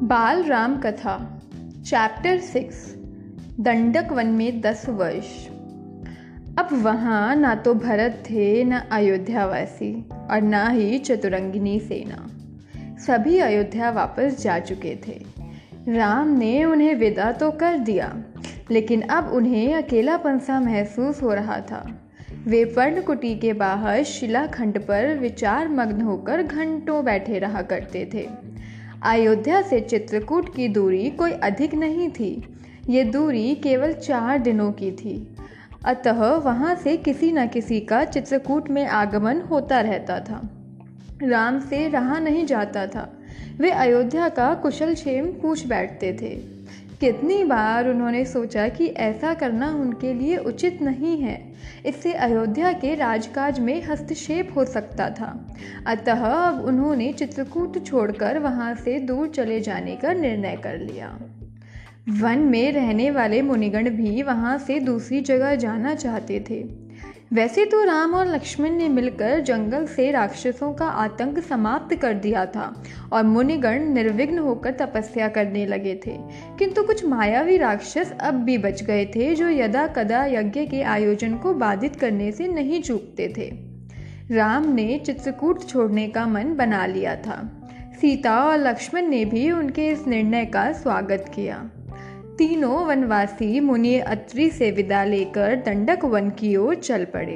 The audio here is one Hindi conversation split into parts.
बाल राम कथा चैप्टर 6 दंडक वन में 10 वर्ष। अब वहाँ ना तो भरत थे, न अयोध्यावासी और ना ही चतुरंगिनी सेना। सभी अयोध्या वापस जा चुके थे। राम ने उन्हें विदा तो कर दिया, लेकिन अब उन्हें अकेलापन सा महसूस हो रहा था। वे पर्णकुटी के बाहर शिलाखंड पर विचार मग्न होकर घंटों बैठे रहा करते थे। अयोध्या से चित्रकूट की दूरी कोई अधिक नहीं थी। ये दूरी केवल 4 दिनों की थी, अतः वहाँ से किसी न किसी का चित्रकूट में आगमन होता रहता था। राम से रहा नहीं जाता था। वे अयोध्या का कुशल क्षेम पूछ बैठते थे। कितनी बार उन्होंने सोचा कि ऐसा करना उनके लिए उचित नहीं है, इससे अयोध्या के राजकाज में हस्तक्षेप हो सकता था। अतः अब उन्होंने चित्रकूट छोड़कर वहां से दूर चले जाने का निर्णय कर लिया। वन में रहने वाले मुनिगण भी वहां से दूसरी जगह जाना चाहते थे। वैसे तो राम और लक्ष्मण ने मिलकर जंगल से राक्षसों का आतंक समाप्त कर दिया था और मुनिगण निर्विघ्न होकर तपस्या करने लगे थे, किंतु कुछ मायावी राक्षस अब भी बच गए थे जो यदा कदा यज्ञ के आयोजन को बाधित करने से नहीं चूकते थे। राम ने चित्रकूट छोड़ने का मन बना लिया था। सीता और लक्ष्मण ने भी उनके इस निर्णय का स्वागत किया। तीनों वनवासी मुनि अत्रि से विदा लेकर दंडक वन की ओर चल पड़े।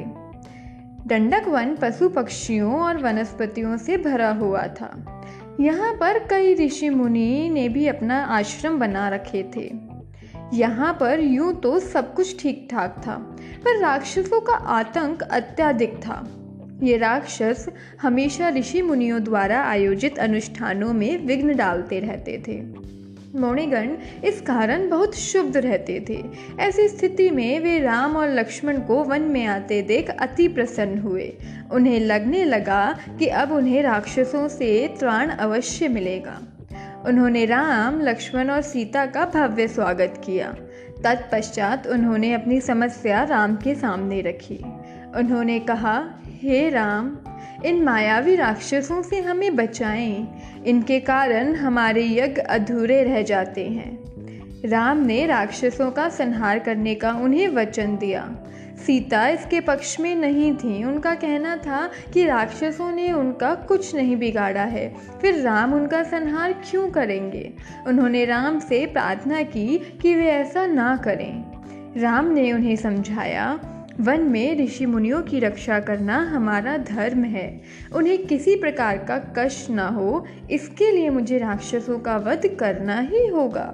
दंडक वन पशु पक्षियों और वनस्पतियों से भरा हुआ था। यहाँ पर कई ऋषि मुनि ने भी अपना आश्रम बना रखे थे। यहाँ पर यूं तो सब कुछ ठीक ठाक था, पर राक्षसों का आतंक अत्यधिक था। ये राक्षस हमेशा ऋषि मुनियों द्वारा आयोजित अनुष्ठानों में विघ्न डालते रहते थे। मुनिगण इस कारण बहुत क्षुब्ध रहते थे। ऐसी स्थिति में वे राम और लक्ष्मण को वन में आते देख अति प्रसन्न हुए। उन्हें लगने लगा कि अब उन्हें राक्षसों से त्राण अवश्य मिलेगा। उन्होंने राम, लक्ष्मण और सीता का भव्य स्वागत किया। तत्पश्चात उन्होंने अपनी समस्या राम के सामने रखी। उन्होंने कहा, हे राम, इन मायावी राक्षसों से हमें बचाएं। इनके कारण हमारे यज्ञ अधूरे रह जाते हैं। राम ने राक्षसों का संहार करने का उन्हें वचन दिया। सीता इसके पक्ष में नहीं थी। उनका कहना था कि राक्षसों ने उनका कुछ नहीं बिगाड़ा है, फिर राम उनका संहार क्यों करेंगे। उन्होंने राम से प्रार्थना की कि वे ऐसा ना करें। राम ने उन्हें समझाया, वन में ऋषि मुनियों की रक्षा करना हमारा धर्म है। उन्हें किसी प्रकार का कष्ट न हो, इसके लिए मुझे राक्षसों का वध करना ही होगा।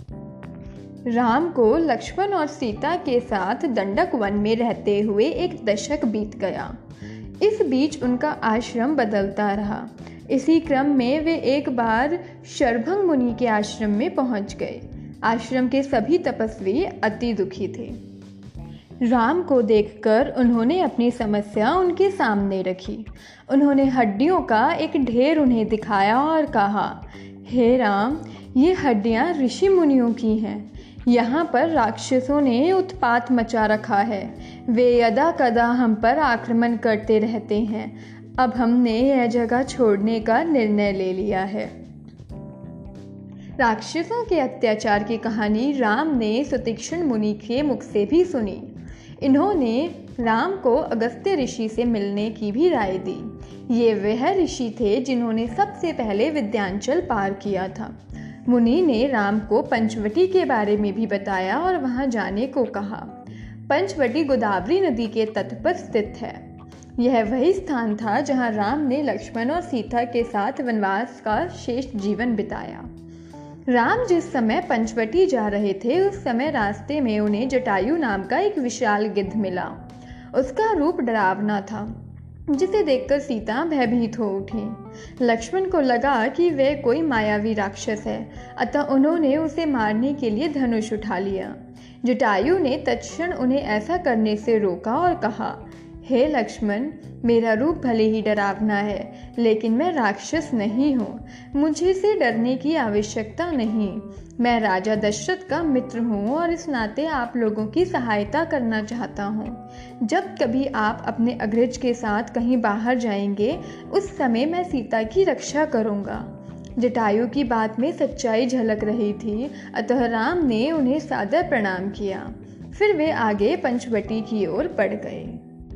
राम को लक्ष्मण और सीता के साथ दंडक वन में रहते हुए 1 दशक बीत गया। इस बीच उनका आश्रम बदलता रहा। इसी क्रम में वे एक बार शरभंग मुनि के आश्रम में पहुंच गए। आश्रम के सभी तपस्वी अति दुखी थे। राम को देखकर उन्होंने अपनी समस्या उनके सामने रखी। उन्होंने हड्डियों का एक ढेर उन्हें दिखाया और कहा, हे राम, ये हड्डियां ऋषि मुनियों की हैं। यहाँ पर राक्षसों ने उत्पात मचा रखा है। वे यदा कदा हम पर आक्रमण करते रहते हैं। अब हमने यह जगह छोड़ने का निर्णय ले लिया है। राक्षसों के अत्याचार की कहानी राम ने सुतीक्ष्ण मुनि के मुख से भी सुनी। इन्होंने राम को अगस्त्य ऋषि से मिलने की भी राय दी। ये वह ऋषि थे जिन्होंने सबसे पहले विंध्याचल पार किया था। मुनि ने राम को पंचवटी के बारे में भी बताया और वहां जाने को कहा। पंचवटी गोदावरी नदी के तट पर स्थित है। यह वही स्थान था जहां राम ने लक्ष्मण और सीता के साथ वनवास का शेष जीवन बिताया। राम जिस समय पंचवटी जा रहे थे, उस समय रास्ते में उन्हें जटायु नाम का एक विशाल गिद्ध मिला। उसका रूप डरावना था, जिसे देखकर सीता भयभीत हो उठी। लक्ष्मण को लगा कि वह कोई मायावी राक्षस है, अतः उन्होंने उसे मारने के लिए धनुष उठा लिया। जटायु ने तत्क्षण उन्हें ऐसा करने से रोका और कहा, हे लक्ष्मण, मेरा रूप भले ही डरावना है, लेकिन मैं राक्षस नहीं हूँ। मुझे से डरने की आवश्यकता नहीं। मैं राजा दशरथ का मित्र हूँ और इस नाते आप लोगों की सहायता करना चाहता हूँ। जब कभी आप अपने अग्रज के साथ कहीं बाहर जाएंगे, उस समय मैं सीता की रक्षा करूँगा। जटायु की बात में सच्चाई झलक रही थी, अतः राम ने उन्हें सादर प्रणाम किया। फिर वे आगे पंचवटी की ओर बढ़ गए।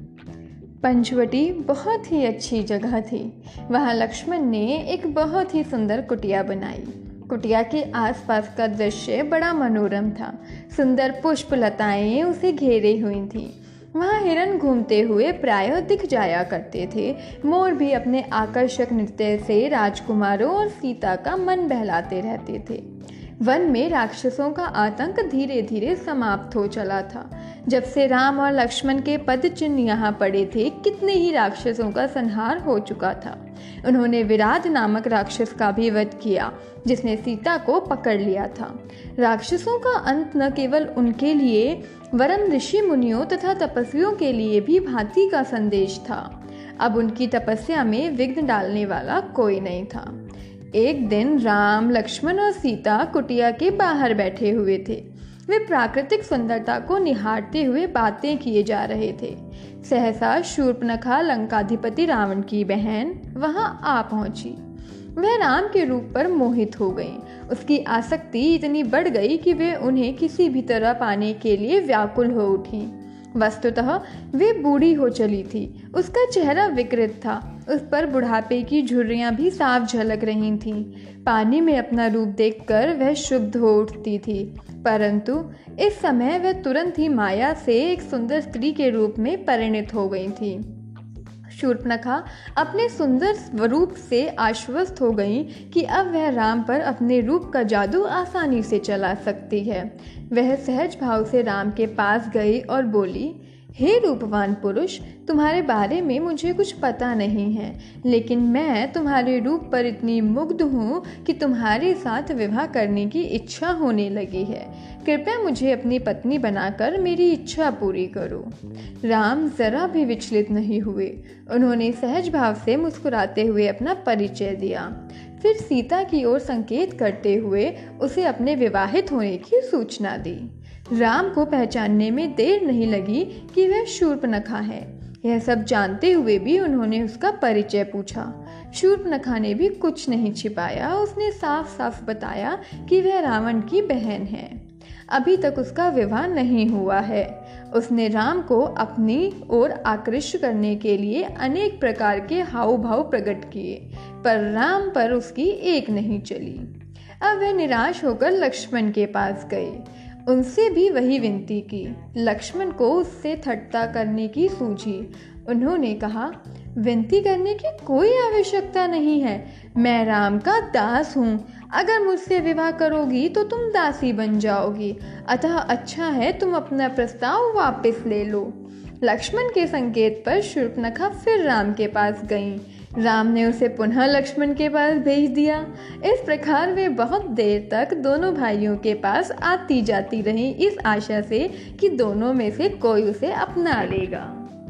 पंचवटी बहुत ही अच्छी जगह थी। वहाँ लक्ष्मण ने एक बहुत ही सुंदर कुटिया बनाई। कुटिया के आसपास का दृश्य बड़ा मनोरम था। सुंदर पुष्प लताएं उसे घेरे हुई थीं। वहाँ हिरन घूमते हुए प्रायः दिख जाया करते थे। मोर भी अपने आकर्षक नृत्य से राजकुमारों और सीता का मन बहलाते रहते थे। वन में राक्षसों का आतंक धीरे धीरे समाप्त हो चला था। जब से राम और लक्ष्मण के पद चिन्ह यहाँ पड़े थे, कितने ही राक्षसों का संहार हो चुका था। उन्होंने विराट नामक राक्षस का भी वध किया, जिसने सीता को पकड़ लिया था। राक्षसों का अंत न केवल उनके लिए वरन ऋषि मुनियों तथा तपस्वियों के लिए भी भांति का संदेश था। अब उनकी तपस्या में विघ्न डालने वाला कोई नहीं था। एक दिन राम, लक्ष्मण और सीता कुटिया के बाहर बैठे हुए थे। वे प्राकृतिक सुंदरता को निहारते हुए बातें किए जा रहे थे। सहसा शूर्पणखा, लंकाधिपति रावण की बहन, वहां आ पहुंची। वह राम के रूप पर मोहित हो गई। उसकी आसक्ति इतनी बढ़ गई कि वे उन्हें किसी भी तरह पाने के लिए व्याकुल हो उठी। वस्तुतः वे बूढ़ी हो चली थी। उसका चेहरा विकृत था। उस पर बुढ़ापे की झुर्रियां भी साफ झलक रही थीं। पानी में अपना रूप देखकर वह शुद्ध हो उठती थी, परंतु इस समय वह तुरंत ही माया से एक सुंदर स्त्री के रूप में परिणत हो गई थी। शूर्पणखा अपने सुंदर स्वरूप से आश्वस्त हो गई कि अब वह राम पर अपने रूप का जादू आसानी से चला सकती है। वह सहज भाव से राम के पास गई और बोली, हे रूपवान पुरुष, तुम्हारे बारे में मुझे कुछ पता नहीं है, लेकिन मैं तुम्हारे रूप पर इतनी मुग्ध हूँ कि तुम्हारे साथ विवाह करने की इच्छा होने लगी है। कृपया मुझे अपनी पत्नी बनाकर मेरी इच्छा पूरी करो। राम जरा भी विचलित नहीं हुए। उन्होंने सहज भाव से मुस्कुराते हुए अपना परिचय दिया। फिर सीता की ओर संकेत करते हुए उसे अपने विवाहित होने की सूचना दी। राम को पहचानने में देर नहीं लगी कि वह शूर्पणखा है। यह सब जानते हुए भी उन्होंने उसका परिचय पूछा। शूर्पणखा ने भी कुछ नहीं छिपाया। उसने साफ साफ बताया कि वह रावण की बहन है। अभी तक उसका विवाह नहीं हुआ है। उसने राम को अपनी ओर आकृष्ट करने के लिए अनेक प्रकार के हाव भाव प्रकट किए, पर राम पर उसकी एक नहीं चली। अब वह निराश होकर लक्ष्मण के पास गए। उनसे भी वही विनती की। लक्ष्मण को उससे ठट्टा करने की सूझी। उन्होंने कहा, विनती करने की कोई आवश्यकता नहीं है। मैं राम का दास हूँ। अगर मुझसे विवाह करोगी तो तुम दासी बन जाओगी। अतः अच्छा है तुम अपना प्रस्ताव वापस ले लो। लक्ष्मण के संकेत पर शूर्पणखा फिर राम के पास गईं। राम ने उसे पुनः लक्ष्मण के पास भेज दिया। इस प्रकार वे बहुत देर तक दोनों भाइयों के पास आती जाती रहीं, इस आशा से कि दोनों में से कोई उसे अपना लेगा।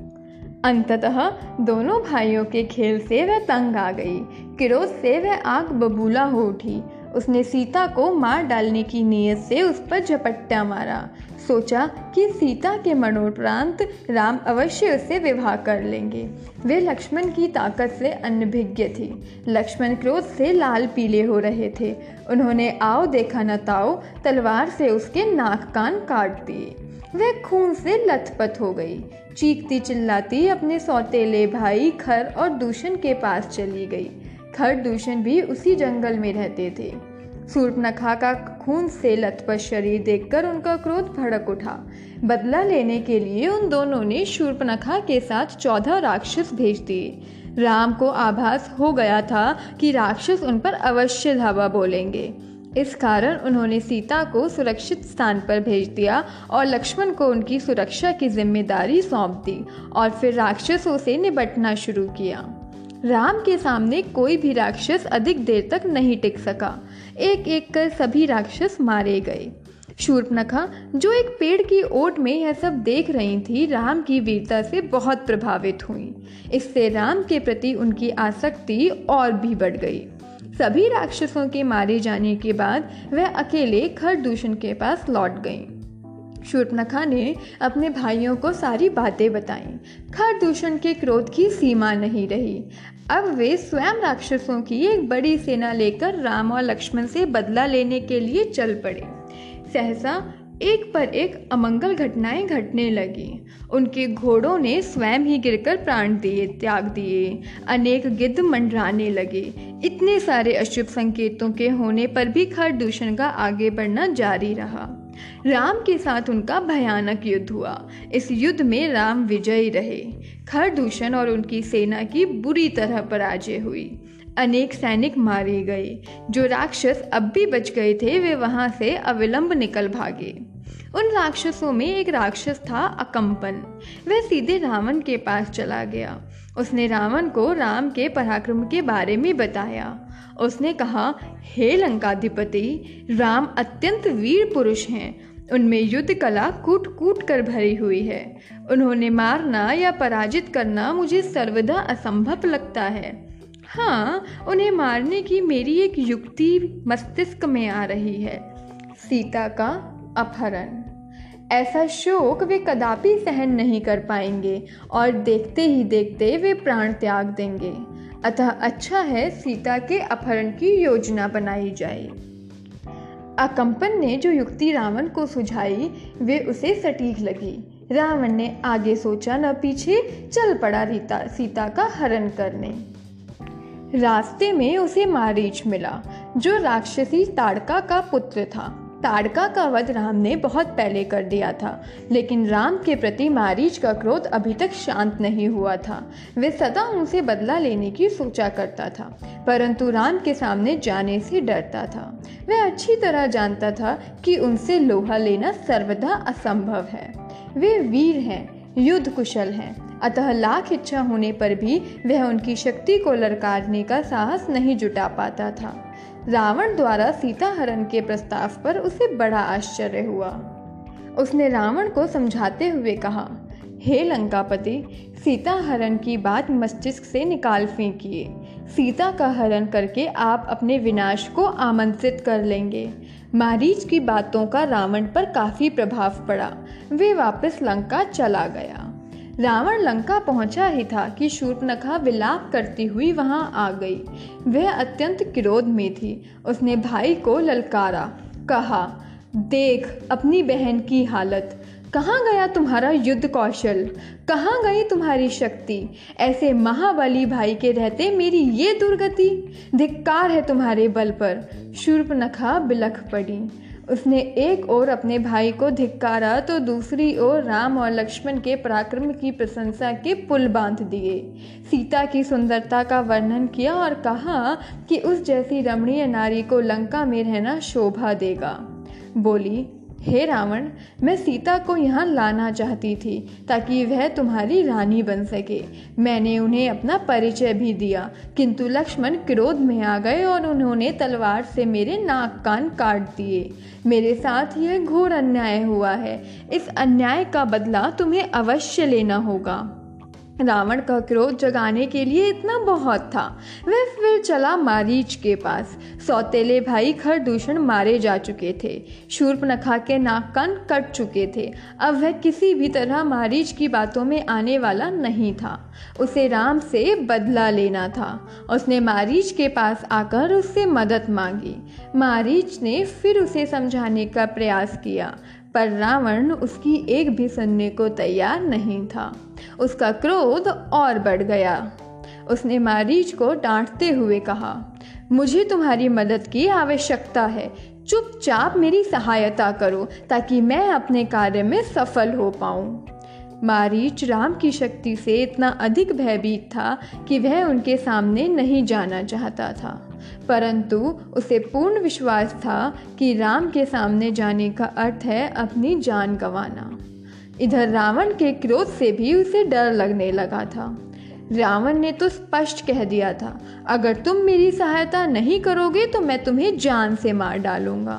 अंततः दोनों भाइयों के खेल से वह तंग आ गई। क्रोध से वह आग बबूला हो उठी। उसने सीता को मार डालने की नीयत से उस पर झपट्टा मारा। सोचा कि सीता के मरणोपरांत राम अवश्य उससे विवाह कर लेंगे। वे लक्ष्मण की ताकत से अनभिज्ञ थी। लक्ष्मण क्रोध से लाल पीले हो रहे थे। उन्होंने आओ देखा न ताओ तलवार से उसके नाक कान काट दिए। वह खून से लथपथ हो गई। चीखती चिल्लाती अपने सौतेले भाई खर और दूषण के पास चली गई। खर दूषण भी उसी जंगल में रहते थे। शूर्पणखा का खून से लथपथ शरीर देखकर उनका क्रोध भड़क उठा। बदला लेने के लिए उन दोनों ने शूर्पणखा के साथ 14 राक्षस भेज दिए। राम को आभास हो गया था कि राक्षस उन पर अवश्य धावा बोलेंगे। इस कारण उन्होंने सीता को सुरक्षित स्थान पर भेज दिया और लक्ष्मण को उनकी सुरक्षा की जिम्मेदारी सौंप दी और फिर राक्षसों से निपटना शुरू किया। राम के सामने कोई भी राक्षस अधिक देर तक नहीं टिक सका। एक एक कर सभी राक्षस मारे गए। शूर्पणखा, जो एक पेड़ की ओट में यह सब देख रही थी, राम की वीरता से बहुत प्रभावित हुई। इससे राम के प्रति उनकी आसक्ति और भी बढ़ गई। सभी राक्षसों के मारे जाने के बाद वह अकेले खरदूषण के पास लौट गईं। शूर्पणखा ने अपने भाइयों को सारी बातें बताईं। खरदूषण के क्रोध की सीमा नहीं रही। अब वे स्वयं राक्षसों की एक बड़ी सेना लेकर राम और लक्ष्मण से बदला लेने के लिए चल पड़े। सहसा एक पर एक अमंगल घटनाएं घटने लगी। उनके घोड़ों ने स्वयं ही गिरकर प्राण त्याग दिए। अनेक गिद्ध मंडराने लगे। इतने सारे अशुभ संकेतों के होने पर भी खरदूषण का आगे बढ़ना जारी रहा। राम के साथ उनका भयानक युद्ध हुआ। इस युद्ध में राम विजयी रहे। खरदूषण और उनकी सेना की बुरी तरह पराजय हुई। अनेक सैनिक मारे गए। जो राक्षस अब भी बच गए थे वे वहां से अविलंब निकल भागे। उन राक्षसों में एक राक्षस था अकंपन। वह सीधे रावण के पास चला गया। उसने रावण को राम के पराक्रम के बारे में बताया। उसने कहा, हे लंकाधिपति, राम अत्यंत वीर पुरुष हैं। उनमें युद्ध कला कूट कूट कर भरी हुई है। उन्होंने मारना या पराजित करना मुझे सर्वदा असंभव लगता है। हाँ, उन्हें मारने की मेरी एक युक्ति मस्तिष्क में आ रही है। सीता का अपहरण। ऐसा शोक वे कदापि सहन नहीं कर पाएंगे और देखते ही देखते वे प्राण त्याग देंगे। अतः अच्छा है सीता के अपहरण की योजना बनाई जाए। अकंपन ने जो युक्ति रावण को सुझाई वे उसे सटीक लगी। रावण ने आगे सोचा न पीछे चल पड़ा सीता का हरण करने। रास्ते में उसे मारीच मिला, जो राक्षसी ताड़का का पुत्र था। ताड़का का वध राम ने बहुत पहले कर दिया था, लेकिन राम के प्रति मारीच का क्रोध अभी तक शांत नहीं हुआ था। वे सदा उनसे बदला लेने की सोचा करता था, परंतु राम के सामने जाने से डरता था। वह अच्छी तरह जानता था कि उनसे लोहा लेना सर्वदा असंभव है। वे वीर हैं, युद्ध कुशल हैं, अतः लाख इच्छा होने पर भी वह उनकी शक्ति को ललकारने का साहस नहीं जुटा पाता था। रावण द्वारा सीता हरण के प्रस्ताव पर उसे बड़ा आश्चर्य हुआ। उसने रावण को समझाते हुए कहा, हे लंकापति, सीता हरण की बात मस्तिष्क से निकाल फेंकिए। सीता का हरण करके आप अपने विनाश को आमंत्रित कर लेंगे। मारीच की बातों का रावण पर काफी प्रभाव पड़ा। वे वापस लंका चला गया। रावण लंका पहुंचा ही था कि शूर्पणखा विलाप करती हुई वहां आ गई। वह अत्यंत क्रोध में थी। उसने भाई को ललकारा, कहा, देख अपनी बहन की हालत। कहाँ गया तुम्हारा युद्ध कौशल? कहाँ गई तुम्हारी शक्ति? ऐसे महाबली भाई के रहते मेरी ये दुर्गति। धिक्कार है तुम्हारे बल पर। शूर्पणखा बिलख पड़ी। उसने एक ओर अपने भाई को धिक्कारा तो दूसरी ओर राम और लक्ष्मण के पराक्रम की प्रशंसा के पुल बांध दिए। सीता की सुंदरता का वर्णन किया और कहा कि उस जैसी रमणीय नारी को लंका में रहना शोभा देगा। बोली, हे रावण, मैं सीता को यहाँ लाना चाहती थी ताकि वह तुम्हारी रानी बन सके। मैंने उन्हें अपना परिचय भी दिया, किंतु लक्ष्मण क्रोध में आ गए और उन्होंने तलवार से मेरे नाक कान काट दिए। मेरे साथ यह घोर अन्याय हुआ है। इस अन्याय का बदला तुम्हें अवश्य लेना होगा। रावण का क्रोध जगाने के लिए इतना बहुत था। वह फिर चला मारीच के पास। सौतेले भाई खरदूषण मारे जा चुके थे। शूर्पणखा के नाक कान कट चुके थे। अब वह किसी भी तरह मारीच की बातों में आने वाला नहीं था। उसे राम से बदला लेना था। उसने मारीच के पास आकर उससे मदद मांगी। मारीच ने फिर उसे समझाने का प्रयास किया, पर रावण उसकी एक भी सुनने को तैयार नहीं था। उसका क्रोध और बढ़ गया। उसने मारीच को डांटते हुए कहा, मुझे तुम्हारी मदद की आवश्यकता है। चुपचाप मेरी सहायता करो ताकि मैं अपने कार्य में सफल हो पाऊं। मारीच राम की शक्ति से इतना अधिक भयभीत था कि वह उनके सामने नहीं जाना चाहता था, परंतु उसे पूर्ण विश्वास था कि राम के सामने जाने का अर्थ है अपनी जान गंवाना। इधर रावण के क्रोध से भी उसे डर लगने लगा था। रावण ने तो स्पष्ट कह दिया था, अगर तुम मेरी सहायता नहीं करोगे तो मैं तुम्हें जान से मार डालूंगा।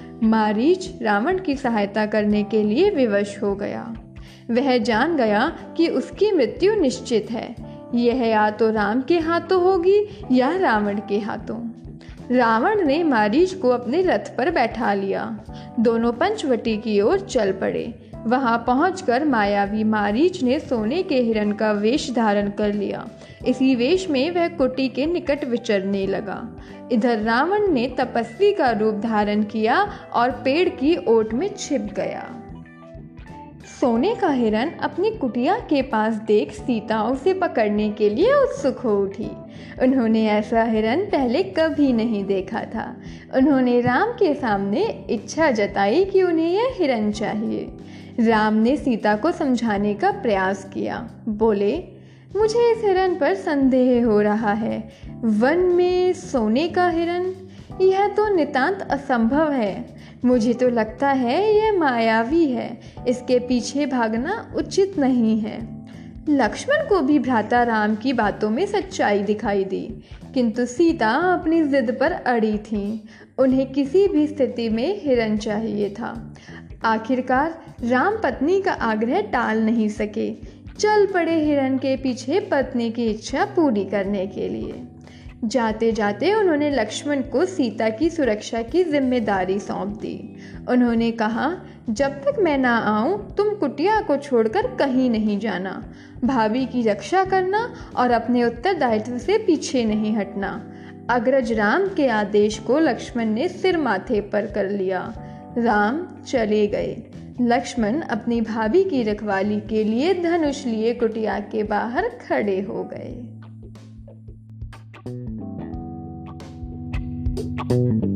मारीच रावण की सहायता करने के लिए विवश हो गया। वह जान गया कि उसकी मृत्यु निश्चित है। यह या तो राम के हाथों होगी या रावण के हाथों। रावण ने मारीच को अपने रथ पर बैठा लिया। दोनों पंचवटी की ओर चल पड़े। वहां पहुंचकर मायावी मारीच ने सोने के हिरण का वेश धारण कर लिया। इसी वेश में वह कुटी के निकट विचरने लगा। इधर रावण ने तपस्वी का रूप धारण किया और पेड़ की ओट में छिप गया। सोने का हिरण अपनी कुटिया के पास देख सीता उसे पकड़ने के लिए उत्सुक हो उठी। उन्होंने ऐसा हिरण पहले कभी नहीं देखा था। उन्होंने राम के सामने इच्छा जताई कि उन्हें यह हिरण चाहिए। राम ने सीता को समझाने का प्रयास किया। बोले, मुझे इस हिरण पर संदेह हो रहा है। वन में सोने का हिरण, यह तो नितांत असंभव है। मुझे तो लगता है यह मायावी है। इसके पीछे भागना उचित नहीं है। लक्ष्मण को भी भ्राता राम की बातों में सच्चाई दिखाई दी, किंतु सीता अपनी जिद पर अड़ी थी। उन्हें किसी भी स्थिति में हिरण चाहिए था। आखिरकार राम पत्नी का आग्रह टाल नहीं सके। चल पड़े हिरण के पीछे पत्नी की इच्छा पूरी करने के लिए। जाते जाते उन्होंने लक्ष्मण को सीता की सुरक्षा की जिम्मेदारी सौंप दी। उन्होंने कहा, जब तक मैं ना आऊं तुम कुटिया को छोड़कर कहीं नहीं जाना। भाभी की रक्षा करना और अपने उत्तरदायित्व से पीछे नहीं हटना। अग्रज राम के आदेश को लक्ष्मण ने सिर माथे पर कर लिया। राम चले गए। लक्ष्मण अपनी भाभी की रखवाली के लिए धनुष लिए कुटिया के बाहर खड़े हो गए।